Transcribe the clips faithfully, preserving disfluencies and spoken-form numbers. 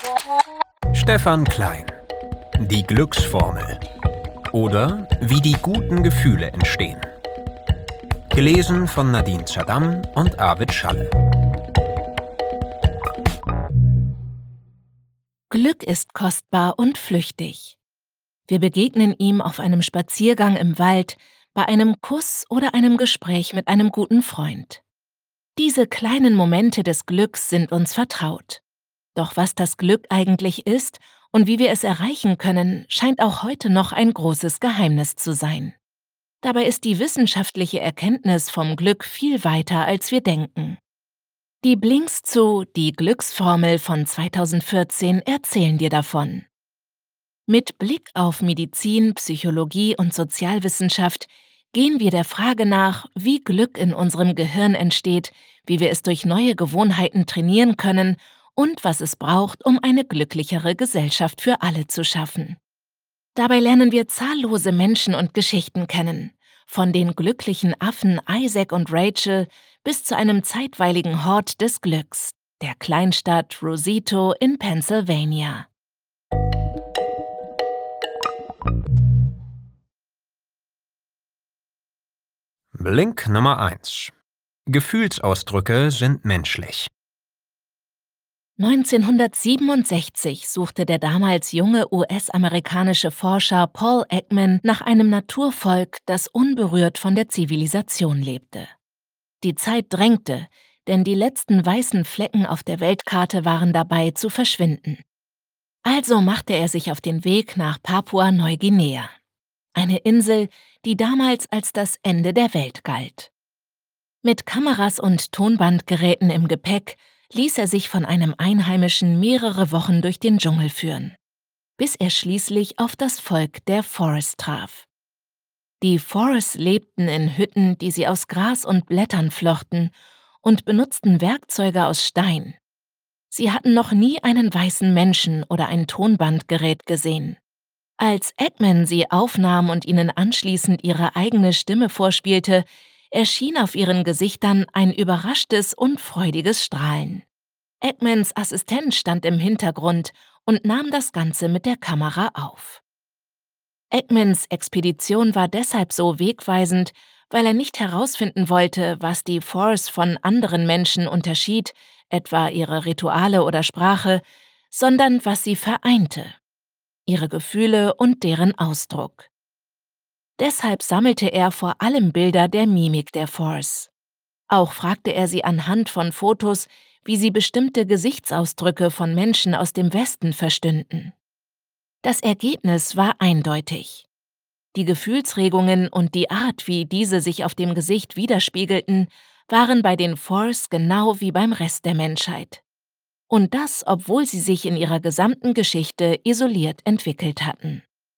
Stefan Klein: Die Glücksformel oder Wie die guten Gefühle entstehen. Gelesen von Nadine Zadam und Arvid Schalle. Glück ist kostbar und flüchtig. Wir begegnen ihm auf einem Spaziergang im Wald, bei einem Kuss oder einem Gespräch mit einem guten Freund. Diese kleinen Momente des Glücks sind uns vertraut. Doch was das Glück eigentlich ist und wie wir es erreichen können, scheint auch heute noch ein großes Geheimnis zu sein. Dabei ist die wissenschaftliche Erkenntnis vom Glück viel weiter, als wir denken. Die Blinks zu Die Glücksformel von zweitausendvierzehn erzählen dir davon. Mit Blick auf Medizin, Psychologie und Sozialwissenschaft gehen wir der Frage nach, wie Glück in unserem Gehirn entsteht, wie wir es durch neue Gewohnheiten trainieren können und was es braucht, um eine glücklichere Gesellschaft für alle zu schaffen. Dabei lernen wir zahllose Menschen und Geschichten kennen, von den glücklichen Affen Isaac und Rachel bis zu einem zeitweiligen Hort des Glücks, der Kleinstadt Rosito in Pennsylvania. Blink Nummer eins: Gefühlsausdrücke sind menschlich. neunzehnhundertsiebenundsechzig suchte der damals junge U S-amerikanische Forscher Paul Ekman nach einem Naturvolk, das unberührt von der Zivilisation lebte. Die Zeit drängte, denn die letzten weißen Flecken auf der Weltkarte waren dabei zu verschwinden. Also machte er sich auf den Weg nach Papua-Neuguinea, eine Insel, die damals als das Ende der Welt galt. Mit Kameras und Tonbandgeräten im Gepäck ließ er sich von einem Einheimischen mehrere Wochen durch den Dschungel führen, bis er schließlich auf das Volk der Forest traf. Die Forest lebten in Hütten, die sie aus Gras und Blättern flochten, und benutzten Werkzeuge aus Stein. Sie hatten noch nie einen weißen Menschen oder ein Tonbandgerät gesehen. Als Ekman sie aufnahm und ihnen anschließend ihre eigene Stimme vorspielte, erschien auf ihren Gesichtern ein überraschtes und freudiges Strahlen. Ekmans Assistent stand im Hintergrund und nahm das Ganze mit der Kamera auf. Ekmans Expedition war deshalb so wegweisend, weil er nicht herausfinden wollte, was die Force von anderen Menschen unterschied, etwa ihre Rituale oder Sprache, sondern was sie vereinte: ihre Gefühle und deren Ausdruck. Deshalb sammelte er vor allem Bilder der Mimik der Force. Auch fragte er sie anhand von Fotos, wie sie bestimmte Gesichtsausdrücke von Menschen aus dem Westen verstünden. Das Ergebnis war eindeutig. Die Gefühlsregungen und die Art, wie diese sich auf dem Gesicht widerspiegelten, waren bei den Force genau wie beim Rest der Menschheit. Und das, obwohl sie sich in ihrer gesamten Geschichte isoliert entwickelt hatten.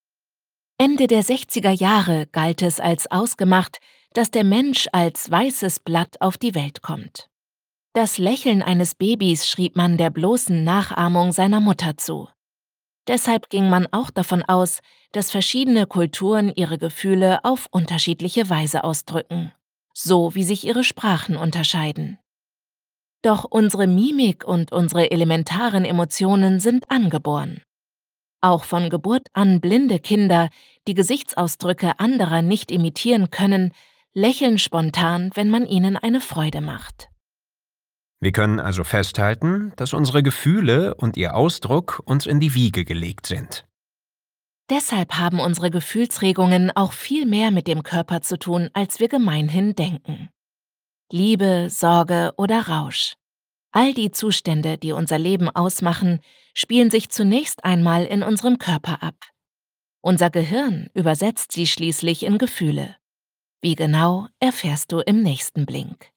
Ende der sechziger Jahre galt es als ausgemacht, dass der Mensch als weißes Blatt auf die Welt kommt. Das Lächeln eines Babys schrieb man der bloßen Nachahmung seiner Mutter zu. Deshalb ging man auch davon aus, dass verschiedene Kulturen ihre Gefühle auf unterschiedliche Weise ausdrücken, so wie sich ihre Sprachen unterscheiden. Doch unsere Mimik und unsere elementaren Emotionen sind angeboren. Auch von Geburt an blinde Kinder, die Gesichtsausdrücke anderer nicht imitieren können, lächeln spontan, wenn man ihnen eine Freude macht. Wir können also festhalten, dass unsere Gefühle und ihr Ausdruck uns in die Wiege gelegt sind. Deshalb haben unsere Gefühlsregungen auch viel mehr mit dem Körper zu tun, als wir gemeinhin denken. Liebe, Sorge oder Rausch. All die Zustände, die unser Leben ausmachen, spielen sich zunächst einmal in unserem Körper ab. Unser Gehirn übersetzt sie schließlich in Gefühle. Wie genau, erfährst du im nächsten Blink.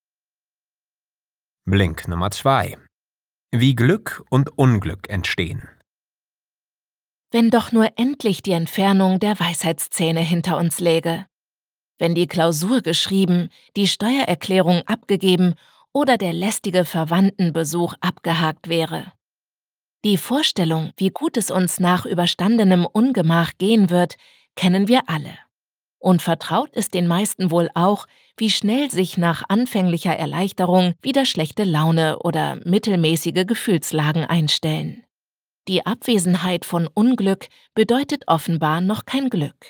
Blink Nummer zwei: Wie Glück und Unglück entstehen. Wenn doch nur endlich die Entfernung der Weisheitszähne hinter uns läge. Wenn die Klausur geschrieben, die Steuererklärung abgegeben oder der lästige Verwandtenbesuch abgehakt wäre. Die Vorstellung, wie gut es uns nach überstandenem Ungemach gehen wird, kennen wir alle. Und vertraut ist den meisten wohl auch, wie schnell sich nach anfänglicher Erleichterung wieder schlechte Laune oder mittelmäßige Gefühlslagen einstellen. Die Abwesenheit von Unglück bedeutet offenbar noch kein Glück.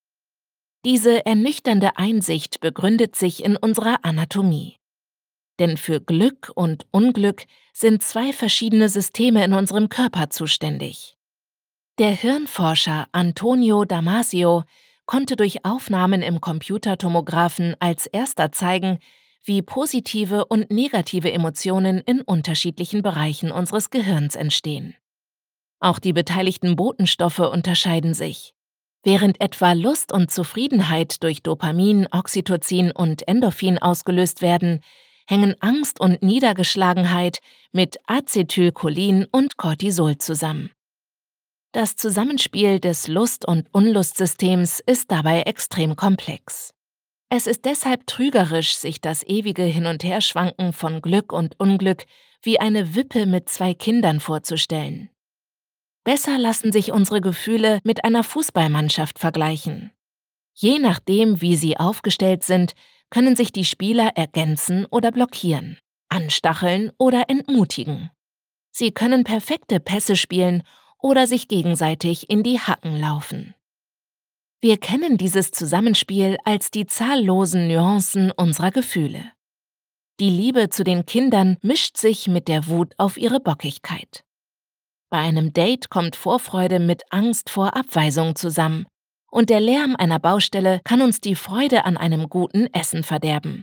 Diese ernüchternde Einsicht begründet sich in unserer Anatomie. Denn für Glück und Unglück sind zwei verschiedene Systeme in unserem Körper zuständig. Der Hirnforscher Antonio Damasio konnte durch Aufnahmen im Computertomographen als erster zeigen, wie positive und negative Emotionen in unterschiedlichen Bereichen unseres Gehirns entstehen. Auch die beteiligten Botenstoffe unterscheiden sich. Während etwa Lust und Zufriedenheit durch Dopamin, Oxytocin und Endorphin ausgelöst werden, hängen Angst und Niedergeschlagenheit mit Acetylcholin und Cortisol zusammen. Das Zusammenspiel des Lust- und Unlustsystems ist dabei extrem komplex. Es ist deshalb trügerisch, sich das ewige Hin- und Herschwanken von Glück und Unglück wie eine Wippe mit zwei Kindern vorzustellen. Besser lassen sich unsere Gefühle mit einer Fußballmannschaft vergleichen. Je nachdem, wie sie aufgestellt sind, können sich die Spieler ergänzen oder blockieren, anstacheln oder entmutigen. Sie können perfekte Pässe spielen oder sich gegenseitig in die Hacken laufen. Wir kennen dieses Zusammenspiel als die zahllosen Nuancen unserer Gefühle. Die Liebe zu den Kindern mischt sich mit der Wut auf ihre Bockigkeit. Bei einem Date kommt Vorfreude mit Angst vor Abweisung zusammen und der Lärm einer Baustelle kann uns die Freude an einem guten Essen verderben.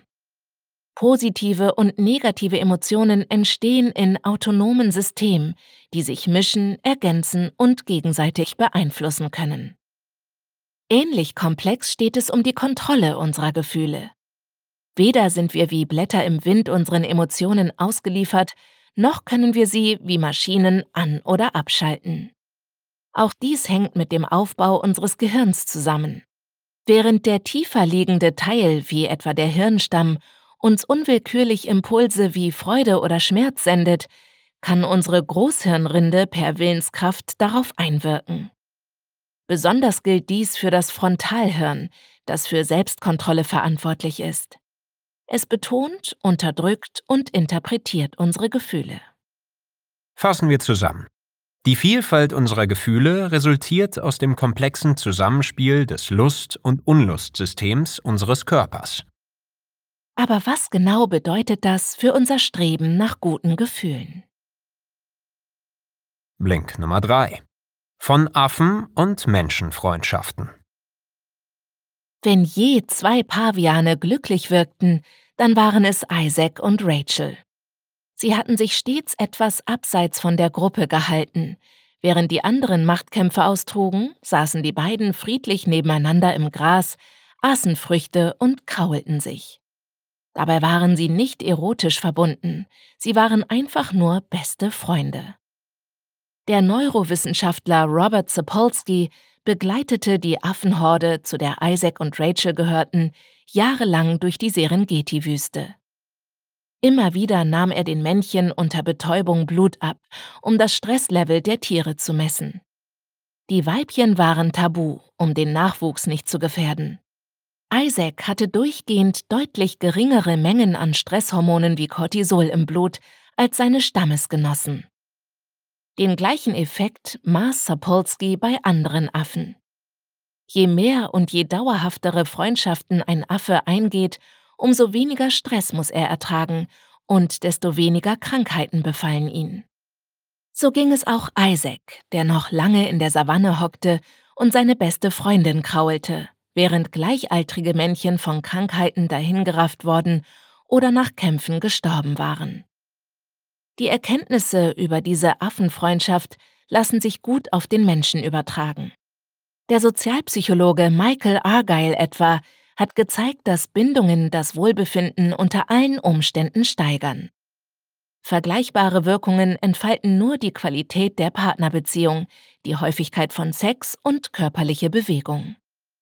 Positive und negative Emotionen entstehen in autonomen Systemen, die sich mischen, ergänzen und gegenseitig beeinflussen können. Ähnlich komplex steht es um die Kontrolle unserer Gefühle. Weder sind wir wie Blätter im Wind unseren Emotionen ausgeliefert, noch können wir sie wie Maschinen an- oder abschalten. Auch dies hängt mit dem Aufbau unseres Gehirns zusammen. Während der tiefer liegende Teil, wie etwa der Hirnstamm, uns unwillkürlich Impulse wie Freude oder Schmerz sendet, kann unsere Großhirnrinde per Willenskraft darauf einwirken. Besonders gilt dies für das Frontalhirn, das für Selbstkontrolle verantwortlich ist. Es betont, unterdrückt und interpretiert unsere Gefühle. Fassen wir zusammen. Die Vielfalt unserer Gefühle resultiert aus dem komplexen Zusammenspiel des Lust- und Unlustsystems unseres Körpers. Aber was genau bedeutet das für unser Streben nach guten Gefühlen? Blink Nummer drei. Von Affen und Menschenfreundschaften. Wenn je zwei Paviane glücklich wirkten, dann waren es Isaac und Rachel. Sie hatten sich stets etwas abseits von der Gruppe gehalten. Während die anderen Machtkämpfe austrugen, saßen die beiden friedlich nebeneinander im Gras, aßen Früchte und kraulten sich. Dabei waren sie nicht erotisch verbunden, sie waren einfach nur beste Freunde. Der Neurowissenschaftler Robert Sapolsky begleitete die Affenhorde, zu der Isaac und Rachel gehörten, jahrelang durch die Serengeti-Wüste. Immer wieder nahm er den Männchen unter Betäubung Blut ab, um das Stresslevel der Tiere zu messen. Die Weibchen waren tabu, um den Nachwuchs nicht zu gefährden. Isaac hatte durchgehend deutlich geringere Mengen an Stresshormonen wie Cortisol im Blut als seine Stammesgenossen. Den gleichen Effekt maß Sapolsky bei anderen Affen. Je mehr und je dauerhaftere Freundschaften ein Affe eingeht, umso weniger Stress muss er ertragen und desto weniger Krankheiten befallen ihn. So ging es auch Isaac, der noch lange in der Savanne hockte und seine beste Freundin kraulte, während gleichaltrige Männchen von Krankheiten dahingerafft worden oder nach Kämpfen gestorben waren. Die Erkenntnisse über diese Affenfreundschaft lassen sich gut auf den Menschen übertragen. Der Sozialpsychologe Michael Argyle etwa hat gezeigt, dass Bindungen das Wohlbefinden unter allen Umständen steigern. Vergleichbare Wirkungen entfalten nur die Qualität der Partnerbeziehung, die Häufigkeit von Sex und körperliche Bewegung.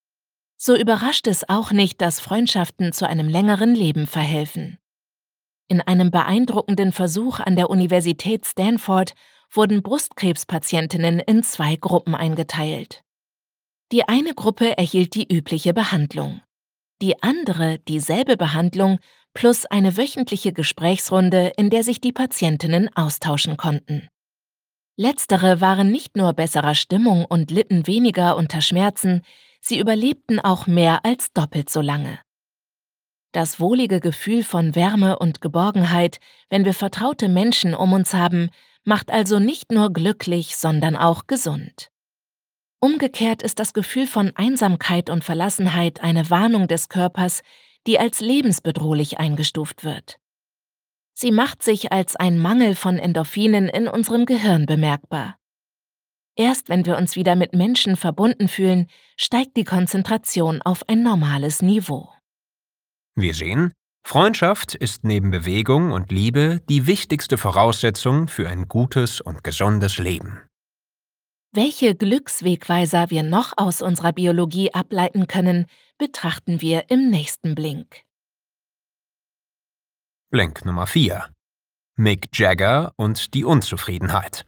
So überrascht es auch nicht, dass Freundschaften zu einem längeren Leben verhelfen. In einem beeindruckenden Versuch an der Universität Stanford wurden Brustkrebspatientinnen in zwei Gruppen eingeteilt. Die eine Gruppe erhielt die übliche Behandlung, die andere dieselbe Behandlung plus eine wöchentliche Gesprächsrunde, in der sich die Patientinnen austauschen konnten. Letztere waren nicht nur besserer Stimmung und litten weniger unter Schmerzen, sie überlebten auch mehr als doppelt so lange. Das wohlige Gefühl von Wärme und Geborgenheit, wenn wir vertraute Menschen um uns haben, macht also nicht nur glücklich, sondern auch gesund. Umgekehrt ist das Gefühl von Einsamkeit und Verlassenheit eine Warnung des Körpers, die als lebensbedrohlich eingestuft wird. Sie macht sich als ein Mangel von Endorphinen in unserem Gehirn bemerkbar. Erst wenn wir uns wieder mit Menschen verbunden fühlen, steigt die Konzentration auf ein normales Niveau. Wir sehen, Freundschaft ist neben Bewegung und Liebe die wichtigste Voraussetzung für ein gutes und gesundes Leben. Welche Glückswegweiser wir noch aus unserer Biologie ableiten können, betrachten wir im nächsten Blink. Blink Nummer vier. Mick Jagger und die Unzufriedenheit.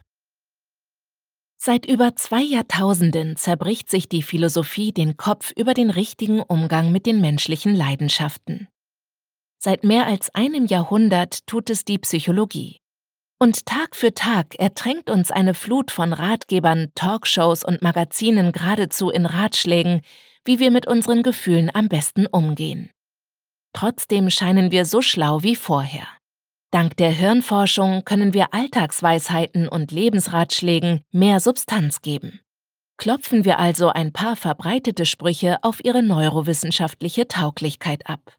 Seit über zwei Jahrtausenden zerbricht sich die Philosophie den Kopf über den richtigen Umgang mit den menschlichen Leidenschaften. Seit mehr als einem Jahrhundert tut es die Psychologie. Und Tag für Tag ertränkt uns eine Flut von Ratgebern, Talkshows und Magazinen geradezu in Ratschlägen, wie wir mit unseren Gefühlen am besten umgehen. Trotzdem scheinen wir so schlau wie vorher. Dank der Hirnforschung können wir Alltagsweisheiten und Lebensratschlägen mehr Substanz geben. Klopfen wir also ein paar verbreitete Sprüche auf ihre neurowissenschaftliche Tauglichkeit ab.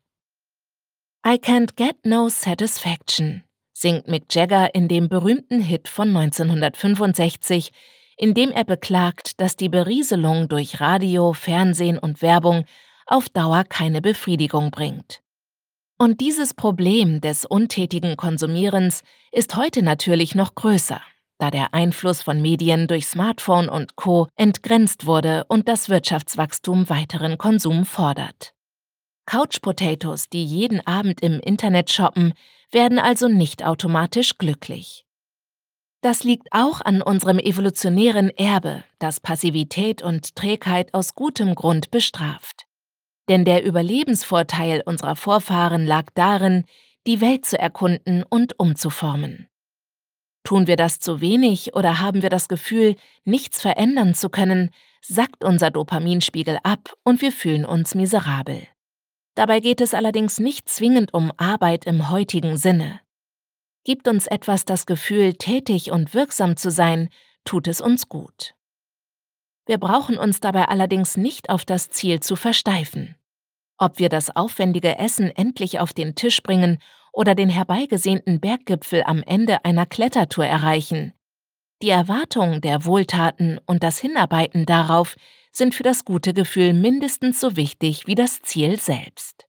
I can't get no satisfaction, singt Mick Jagger in dem berühmten Hit von neunzehnhundertfünfundsechzig, in dem er beklagt, dass die Berieselung durch Radio, Fernsehen und Werbung auf Dauer keine Befriedigung bringt. Und dieses Problem des untätigen Konsumierens ist heute natürlich noch größer, da der Einfluss von Medien durch Smartphone und Co. entgrenzt wurde und das Wirtschaftswachstum weiteren Konsum fordert. Couch Potatoes, die jeden Abend im Internet shoppen, werden also nicht automatisch glücklich. Das liegt auch an unserem evolutionären Erbe, das Passivität und Trägheit aus gutem Grund bestraft. Denn der Überlebensvorteil unserer Vorfahren lag darin, die Welt zu erkunden und umzuformen. Tun wir das zu wenig oder haben wir das Gefühl, nichts verändern zu können, sackt unser Dopaminspiegel ab und wir fühlen uns miserabel. Dabei geht es allerdings nicht zwingend um Arbeit im heutigen Sinne. Gibt uns etwas das Gefühl, tätig und wirksam zu sein, tut es uns gut. Wir brauchen uns dabei allerdings nicht auf das Ziel zu versteifen. Ob wir das aufwendige Essen endlich auf den Tisch bringen oder den herbeigesehnten Berggipfel am Ende einer Klettertour erreichen. Die Erwartung der Wohltaten und das Hinarbeiten darauf sind für das gute Gefühl mindestens so wichtig wie das Ziel selbst.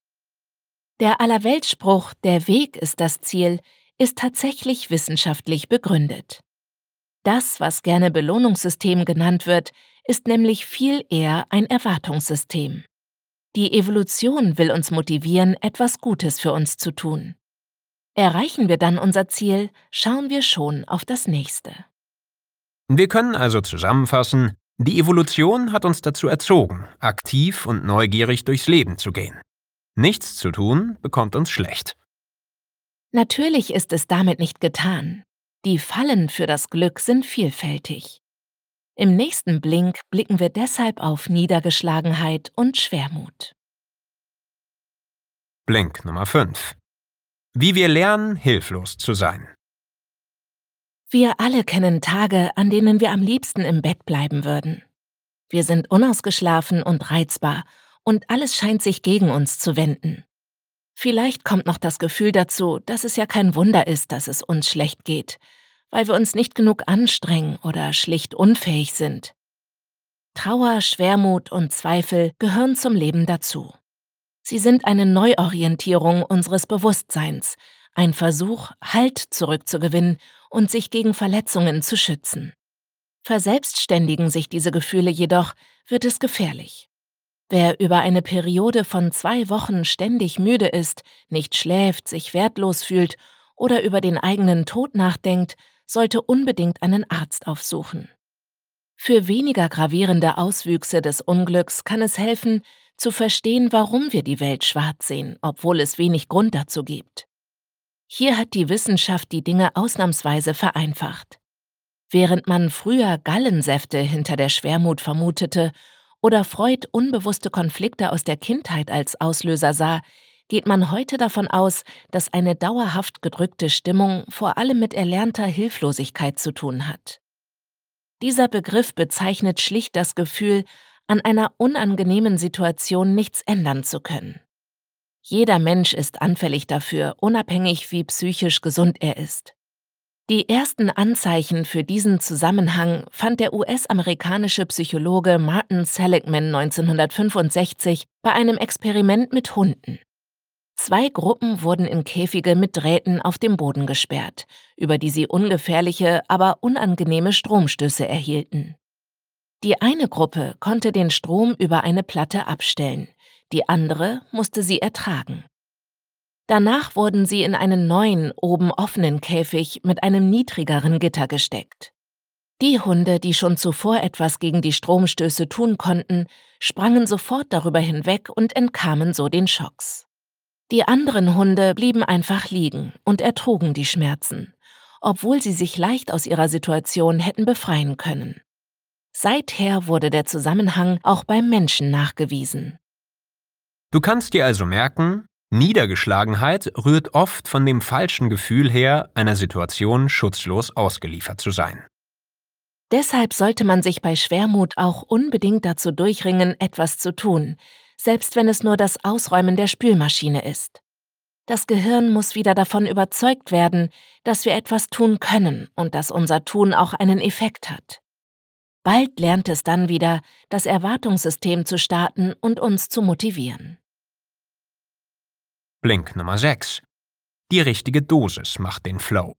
Der Allerweltsspruch „Der Weg ist das Ziel“ ist tatsächlich wissenschaftlich begründet. Das, was gerne Belohnungssystem genannt wird, ist nämlich viel eher ein Erwartungssystem. Die Evolution will uns motivieren, etwas Gutes für uns zu tun. Erreichen wir dann unser Ziel, schauen wir schon auf das nächste. Wir können also zusammenfassen, die Evolution hat uns dazu erzogen, aktiv und neugierig durchs Leben zu gehen. Nichts zu tun bekommt uns schlecht. Natürlich ist es damit nicht getan. Die Fallen für das Glück sind vielfältig. Im nächsten Blink blicken wir deshalb auf Niedergeschlagenheit und Schwermut. Blink Nummer fünf. Wie wir lernen, hilflos zu sein. Wir alle kennen Tage, an denen wir am liebsten im Bett bleiben würden. Wir sind unausgeschlafen und reizbar und alles scheint sich gegen uns zu wenden. Vielleicht kommt noch das Gefühl dazu, dass es ja kein Wunder ist, dass es uns schlecht geht, weil wir uns nicht genug anstrengen oder schlicht unfähig sind. Trauer, Schwermut und Zweifel gehören zum Leben dazu. Sie sind eine Neuorientierung unseres Bewusstseins, ein Versuch, Halt zurückzugewinnen und sich gegen Verletzungen zu schützen. Verselbstständigen sich diese Gefühle jedoch, wird es gefährlich. Wer über eine Periode von zwei Wochen ständig müde ist, nicht schläft, sich wertlos fühlt oder über den eigenen Tod nachdenkt, sollte unbedingt einen Arzt aufsuchen. Für weniger gravierende Auswüchse des Unglücks kann es helfen, zu verstehen, warum wir die Welt schwarz sehen, obwohl es wenig Grund dazu gibt. Hier hat die Wissenschaft die Dinge ausnahmsweise vereinfacht. Während man früher Gallensäfte hinter der Schwermut vermutete oder Freud unbewusste Konflikte aus der Kindheit als Auslöser sah, geht man heute davon aus, dass eine dauerhaft gedrückte Stimmung vor allem mit erlernter Hilflosigkeit zu tun hat. Dieser Begriff bezeichnet schlicht das Gefühl, an einer unangenehmen Situation nichts ändern zu können. Jeder Mensch ist anfällig dafür, unabhängig wie psychisch gesund er ist. Die ersten Anzeichen für diesen Zusammenhang fand der U S-amerikanische Psychologe Martin Seligman neunzehnhundertfünfundsechzig bei einem Experiment mit Hunden. Zwei Gruppen wurden in Käfige mit Drähten auf dem Boden gesperrt, über die sie ungefährliche, aber unangenehme Stromstöße erhielten. Die eine Gruppe konnte den Strom über eine Platte abstellen, die andere musste sie ertragen. Danach wurden sie in einen neuen, oben offenen Käfig mit einem niedrigeren Gitter gesteckt. Die Hunde, die schon zuvor etwas gegen die Stromstöße tun konnten, sprangen sofort darüber hinweg und entkamen so den Schocks. Die anderen Hunde blieben einfach liegen und ertrugen die Schmerzen, obwohl sie sich leicht aus ihrer Situation hätten befreien können. Seither wurde der Zusammenhang auch beim Menschen nachgewiesen. Du kannst dir also merken, Niedergeschlagenheit rührt oft von dem falschen Gefühl her, einer Situation schutzlos ausgeliefert zu sein. Deshalb sollte man sich bei Schwermut auch unbedingt dazu durchringen, etwas zu tun, selbst wenn es nur das Ausräumen der Spülmaschine ist. Das Gehirn muss wieder davon überzeugt werden, dass wir etwas tun können und dass unser Tun auch einen Effekt hat. Bald lernt es dann wieder, das Erwartungssystem zu starten und uns zu motivieren. Blink Nummer sechs. Die richtige Dosis macht den Flow.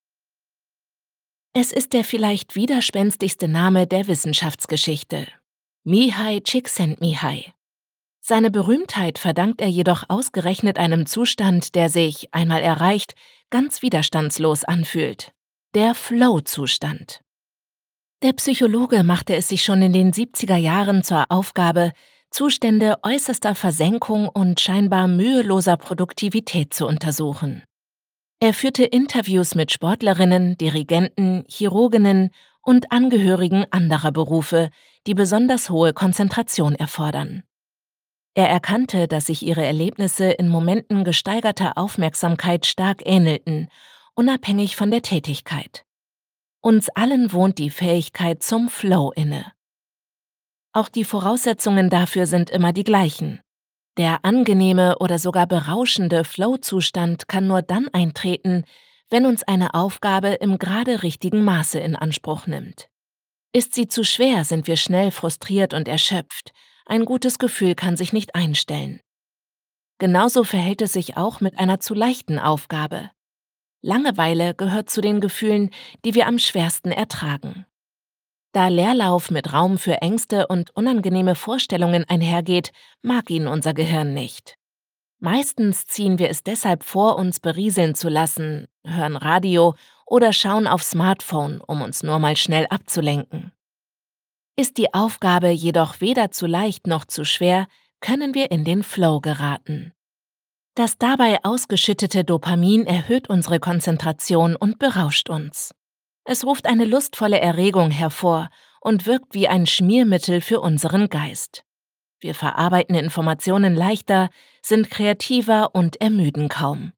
Es ist der vielleicht widerspenstigste Name der Wissenschaftsgeschichte: Mihai Csikszentmihalyi. Seine Berühmtheit verdankt er jedoch ausgerechnet einem Zustand, der sich, einmal erreicht, ganz widerstandslos anfühlt: der Flow-Zustand. Der Psychologe machte es sich schon in den siebziger Jahren zur Aufgabe, Zustände äußerster Versenkung und scheinbar müheloser Produktivität zu untersuchen. Er führte Interviews mit Sportlerinnen, Dirigenten, Chirurginnen und Angehörigen anderer Berufe, die besonders hohe Konzentration erfordern. Er erkannte, dass sich ihre Erlebnisse in Momenten gesteigerter Aufmerksamkeit stark ähnelten, unabhängig von der Tätigkeit. Uns allen wohnt die Fähigkeit zum Flow inne. Auch die Voraussetzungen dafür sind immer die gleichen. Der angenehme oder sogar berauschende Flow-Zustand kann nur dann eintreten, wenn uns eine Aufgabe im gerade richtigen Maße in Anspruch nimmt. Ist sie zu schwer, sind wir schnell frustriert und erschöpft. Ein gutes Gefühl kann sich nicht einstellen. Genauso verhält es sich auch mit einer zu leichten Aufgabe. Langeweile gehört zu den Gefühlen, die wir am schwersten ertragen. Da Leerlauf mit Raum für Ängste und unangenehme Vorstellungen einhergeht, mag ihn unser Gehirn nicht. Meistens ziehen wir es deshalb vor, uns berieseln zu lassen, hören Radio oder schauen aufs Smartphone, um uns nur mal schnell abzulenken. Ist die Aufgabe jedoch weder zu leicht noch zu schwer, können wir in den Flow geraten. Das dabei ausgeschüttete Dopamin erhöht unsere Konzentration und berauscht uns. Es ruft eine lustvolle Erregung hervor und wirkt wie ein Schmiermittel für unseren Geist. Wir verarbeiten Informationen leichter, sind kreativer und ermüden kaum.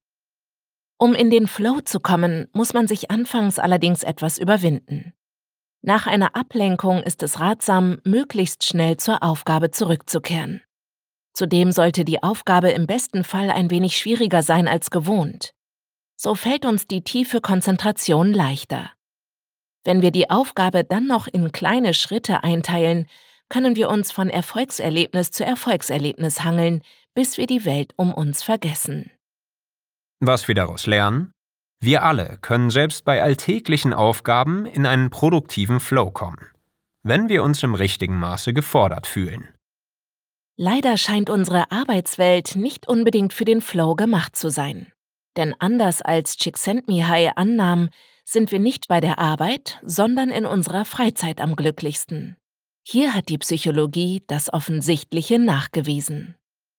Um in den Flow zu kommen, muss man sich anfangs allerdings etwas überwinden. Nach einer Ablenkung ist es ratsam, möglichst schnell zur Aufgabe zurückzukehren. Zudem sollte die Aufgabe im besten Fall ein wenig schwieriger sein als gewohnt. So fällt uns die tiefe Konzentration leichter. Wenn wir die Aufgabe dann noch in kleine Schritte einteilen, können wir uns von Erfolgserlebnis zu Erfolgserlebnis hangeln, bis wir die Welt um uns vergessen. Was wir daraus lernen? Wir alle können selbst bei alltäglichen Aufgaben in einen produktiven Flow kommen, wenn wir uns im richtigen Maße gefordert fühlen. Leider scheint unsere Arbeitswelt nicht unbedingt für den Flow gemacht zu sein. Denn anders als Csikszentmihalyi annahm, sind wir nicht bei der Arbeit, sondern in unserer Freizeit am glücklichsten. Hier hat die Psychologie das Offensichtliche nachgewiesen.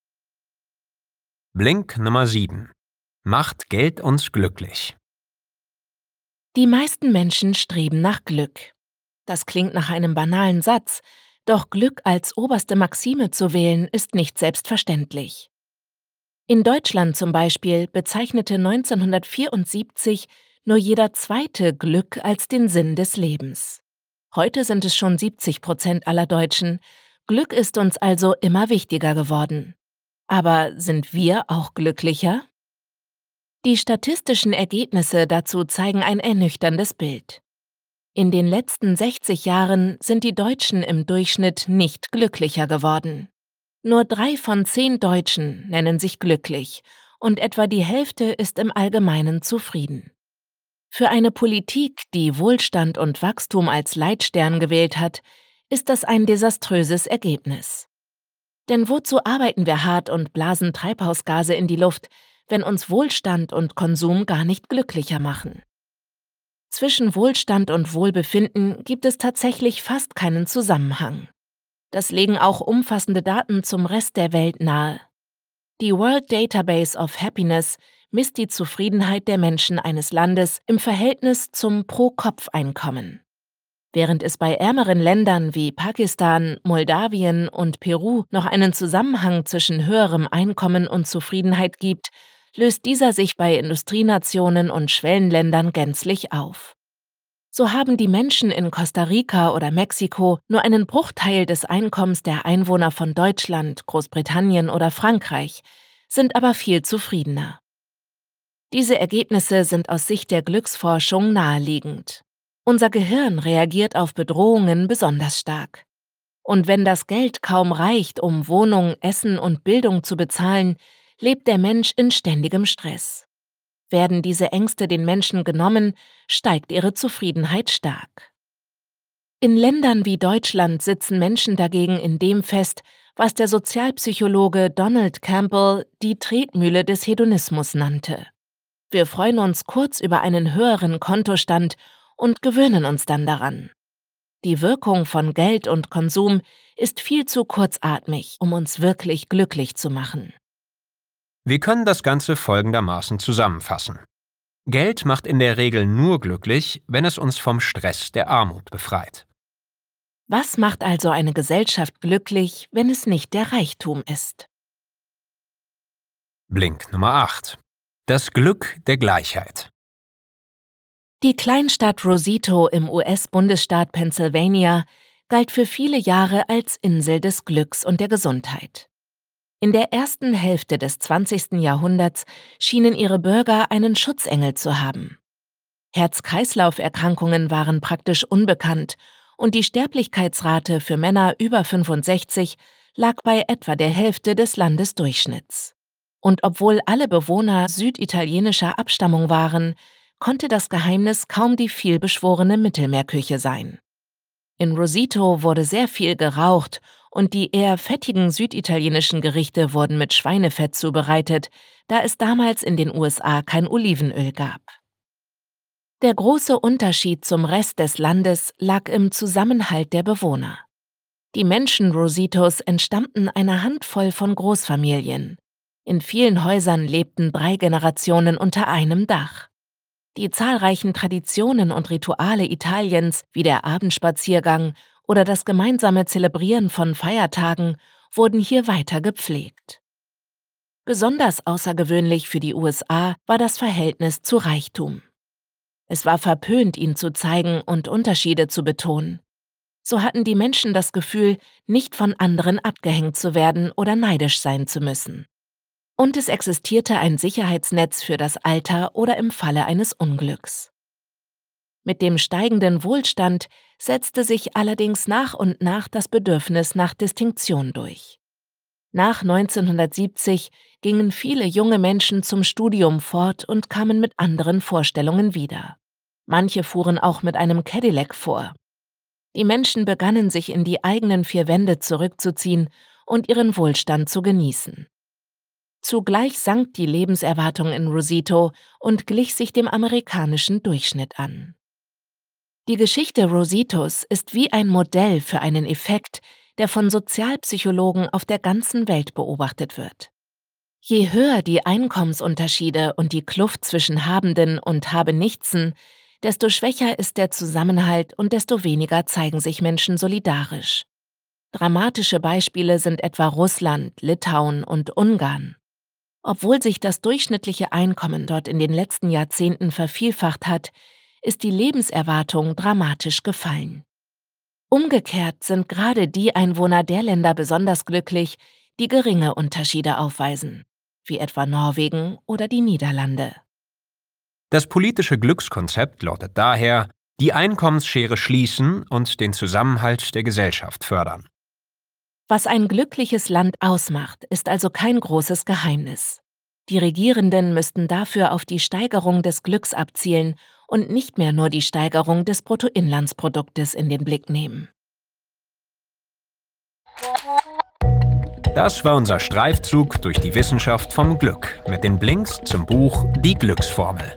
Blink Nummer sieben. Macht Geld uns glücklich? Die meisten Menschen streben nach Glück. Das klingt nach einem banalen Satz, doch Glück als oberste Maxime zu wählen, ist nicht selbstverständlich. In Deutschland zum Beispiel bezeichnete neunzehnhundertvierundsiebzig nur jeder Zweite Glück als den Sinn des Lebens. Heute sind es schon siebzig Prozent aller Deutschen. Glück ist uns also immer wichtiger geworden. Aber sind wir auch glücklicher? Die statistischen Ergebnisse dazu zeigen ein ernüchterndes Bild. In den letzten sechzig Jahren sind die Deutschen im Durchschnitt nicht glücklicher geworden. Nur drei von zehn Deutschen nennen sich glücklich und etwa die Hälfte ist im Allgemeinen zufrieden. Für eine Politik, die Wohlstand und Wachstum als Leitstern gewählt hat, ist das ein desaströses Ergebnis. Denn wozu arbeiten wir hart und blasen Treibhausgase in die Luft, wenn uns Wohlstand und Konsum gar nicht glücklicher machen? Zwischen Wohlstand und Wohlbefinden gibt es tatsächlich fast keinen Zusammenhang. Das legen auch umfassende Daten zum Rest der Welt nahe. Die World Database of Happiness misst die Zufriedenheit der Menschen eines Landes im Verhältnis zum Pro-Kopf-Einkommen. Während es bei ärmeren Ländern wie Pakistan, Moldawien und Peru noch einen Zusammenhang zwischen höherem Einkommen und Zufriedenheit gibt, löst dieser sich bei Industrienationen und Schwellenländern gänzlich auf. So haben die Menschen in Costa Rica oder Mexiko nur einen Bruchteil des Einkommens der Einwohner von Deutschland, Großbritannien oder Frankreich, sind aber viel zufriedener. Diese Ergebnisse sind aus Sicht der Glücksforschung naheliegend. Unser Gehirn reagiert auf Bedrohungen besonders stark. Und wenn das Geld kaum reicht, um Wohnung, Essen und Bildung zu bezahlen, lebt der Mensch in ständigem Stress. Werden diese Ängste den Menschen genommen, steigt ihre Zufriedenheit stark. In Ländern wie Deutschland sitzen Menschen dagegen in dem fest, was der Sozialpsychologe Donald Campbell die Tretmühle des Hedonismus nannte. Wir freuen uns kurz über einen höheren Kontostand und gewöhnen uns dann daran. Die Wirkung von Geld und Konsum ist viel zu kurzatmig, um uns wirklich glücklich zu machen. Wir können das Ganze folgendermaßen zusammenfassen. Geld macht in der Regel nur glücklich, wenn es uns vom Stress der Armut befreit. Was macht also eine Gesellschaft glücklich, wenn es nicht der Reichtum ist? Blink Nummer acht. Das Glück der Gleichheit. Die Kleinstadt Rosito im U S-Bundesstaat Pennsylvania galt für viele Jahre als Insel des Glücks und der Gesundheit. In der ersten Hälfte des zwanzigsten Jahrhunderts schienen ihre Bürger einen Schutzengel zu haben. Herz-Kreislauf-Erkrankungen waren praktisch unbekannt und die Sterblichkeitsrate für Männer über fünfundsechzig lag bei etwa der Hälfte des Landesdurchschnitts. Und obwohl alle Bewohner süditalienischer Abstammung waren, konnte das Geheimnis kaum die vielbeschworene Mittelmeerküche sein. In Rosito wurde sehr viel geraucht und die eher fettigen süditalienischen Gerichte wurden mit Schweinefett zubereitet, da es damals in den U S A kein Olivenöl gab. Der große Unterschied zum Rest des Landes lag im Zusammenhalt der Bewohner. Die Menschen Rositos entstammten einer Handvoll von Großfamilien. In vielen Häusern lebten drei Generationen unter einem Dach. Die zahlreichen Traditionen und Rituale Italiens, wie der Abendspaziergang oder das gemeinsame Zelebrieren von Feiertagen, wurden hier weiter gepflegt. Besonders außergewöhnlich für die U S A war das Verhältnis zu Reichtum. Es war verpönt, ihn zu zeigen und Unterschiede zu betonen. So hatten die Menschen das Gefühl, nicht von anderen abgehängt zu werden oder neidisch sein zu müssen. Und es existierte ein Sicherheitsnetz für das Alter oder im Falle eines Unglücks. Mit dem steigenden Wohlstand setzte sich allerdings nach und nach das Bedürfnis nach Distinktion durch. Nach neunzehnhundertsiebzig gingen viele junge Menschen zum Studium fort und kamen mit anderen Vorstellungen wieder. Manche fuhren auch mit einem Cadillac vor. Die Menschen begannen sich in die eigenen vier Wände zurückzuziehen und ihren Wohlstand zu genießen. Zugleich sank die Lebenserwartung in Rosito und glich sich dem amerikanischen Durchschnitt an. Die Geschichte Rositos ist wie ein Modell für einen Effekt, der von Sozialpsychologen auf der ganzen Welt beobachtet wird. Je höher die Einkommensunterschiede und die Kluft zwischen Habenden und Habenichtsen, desto schwächer ist der Zusammenhalt und desto weniger zeigen sich Menschen solidarisch. Dramatische Beispiele sind etwa Russland, Litauen und Ungarn. Obwohl sich das durchschnittliche Einkommen dort in den letzten Jahrzehnten vervielfacht hat, ist die Lebenserwartung dramatisch gefallen. Umgekehrt sind gerade die Einwohner der Länder besonders glücklich, die geringe Unterschiede aufweisen, wie etwa Norwegen oder die Niederlande. Das politische Glückskonzept lautet daher: die Einkommensschere schließen und den Zusammenhalt der Gesellschaft fördern. Was ein glückliches Land ausmacht, ist also kein großes Geheimnis. Die Regierenden müssten dafür auf die Steigerung des Glücks abzielen und nicht mehr nur die Steigerung des Bruttoinlandsproduktes in den Blick nehmen. Das war unser Streifzug durch die Wissenschaft vom Glück mit den Blinks zum Buch Die Glücksformel.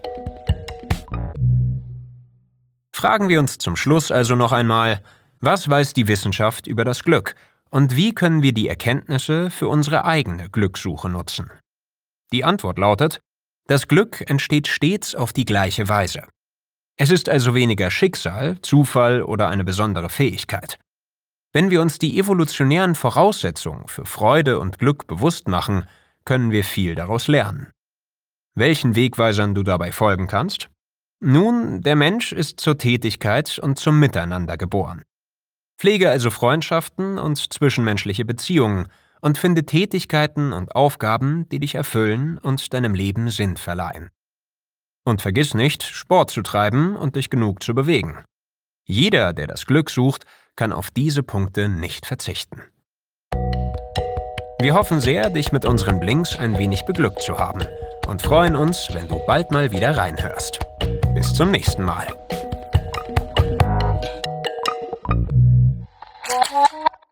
Fragen wir uns zum Schluss also noch einmal: Was weiß die Wissenschaft über das Glück und wie können wir die Erkenntnisse für unsere eigene Glückssuche nutzen? Die Antwort lautet: Das Glück entsteht stets auf die gleiche Weise. Es ist also weniger Schicksal, Zufall oder eine besondere Fähigkeit. Wenn wir uns die evolutionären Voraussetzungen für Freude und Glück bewusst machen, können wir viel daraus lernen. Welchen Wegweisern du dabei folgen kannst? Nun, der Mensch ist zur Tätigkeit und zum Miteinander geboren. Pflege also Freundschaften und zwischenmenschliche Beziehungen und finde Tätigkeiten und Aufgaben, die dich erfüllen und deinem Leben Sinn verleihen. Und vergiss nicht, Sport zu treiben und dich genug zu bewegen. Jeder, der das Glück sucht, kann auf diese Punkte nicht verzichten. Wir hoffen sehr, dich mit unseren Blinks ein wenig beglückt zu haben und freuen uns, wenn du bald mal wieder reinhörst. Bis zum nächsten Mal.